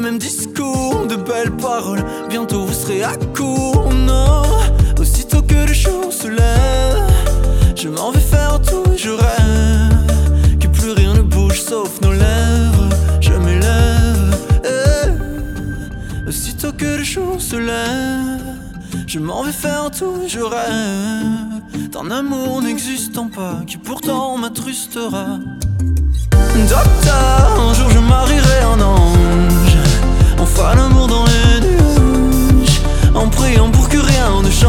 mêmes discours, de belles paroles. Bientôt vous serez à court, non. Aussitôt que le jour se lève, je m'en vais faire tout et je rêve que plus rien ne bouge sauf nos lèvres. Je m'élève, aussitôt que le jour se lève, je m'en vais faire tout et je rêve d'un amour n'existant pas qui pourtant m'attrustera.